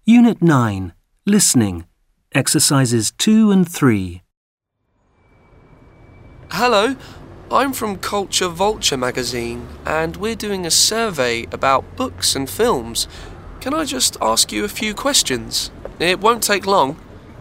Unit 9. Listening. Exercises 2 and 3. Hello, I'm from Culture Vulture magazine and we're doing a survey about books and films. Can I just ask you a few questions? It won't take long.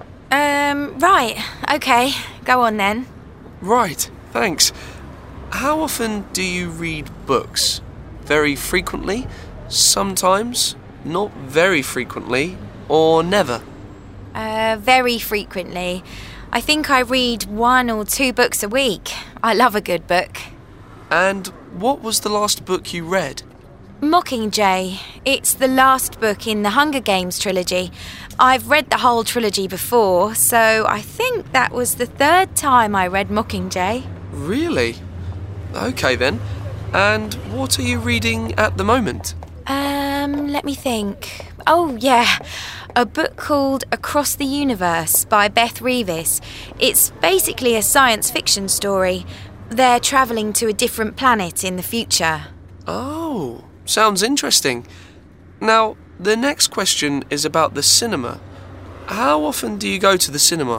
Right. Okay. Go on then. Right, thanks. How often do you read books? Very frequently? Sometimes? Not very frequently? Or never? Very frequently. I think I read 1 or 2 books a week. I love a good book. And what was the last book you read? Mockingjay. It's the last book in the Hunger Games trilogy. I've read the whole trilogy before, so I think that was the 3rd time I read Mockingjay. Really? Okay then. And what are you reading at the moment? Let me think. Oh, yeah. A book called Across the Universe by Beth Revis. It's basically a science fiction story. They're travelling to a different planet in the future. Oh, sounds interesting. Now, the next question is about the cinema. How often do you go to the cinema?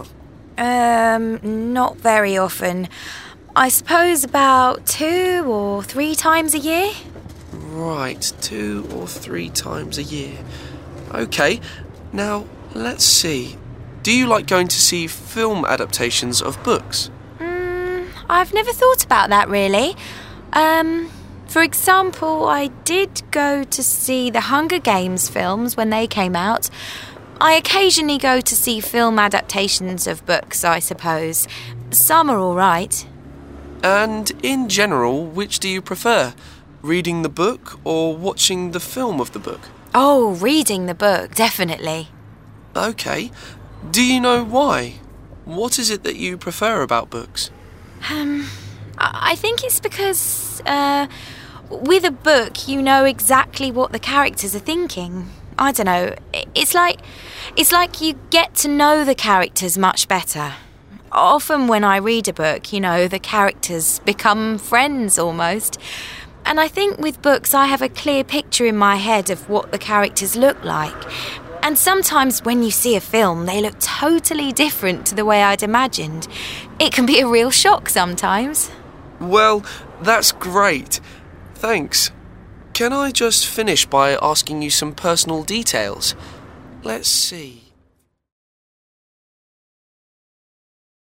Not very often. I suppose about 2 or 3 times a year. Right, 2 or 3 times a year. Okay, now let's see. Do you like going to see film adaptations of books? I've never thought about that really. For example, I did go to see the Hunger Games films when they came out. I occasionally go to see film adaptations of books, I suppose. Some are all right. And in general, which do you prefer? Reading the book or watching the film of the book? Oh, reading the book, definitely. Okay. Do you know why? What is it that you prefer about books? I think it's because, with a book, you know exactly what the characters are thinking. I don't know. It's like you get to know the characters much better. Often when I read a book, the characters become friends almost. And I think with books, I have a clear picture in my head of what the characters look like. And sometimes when you see a film, they look totally different to the way I'd imagined. It can be a real shock sometimes. Well, that's great. Thanks. Can I just finish by asking you some personal details? Let's see.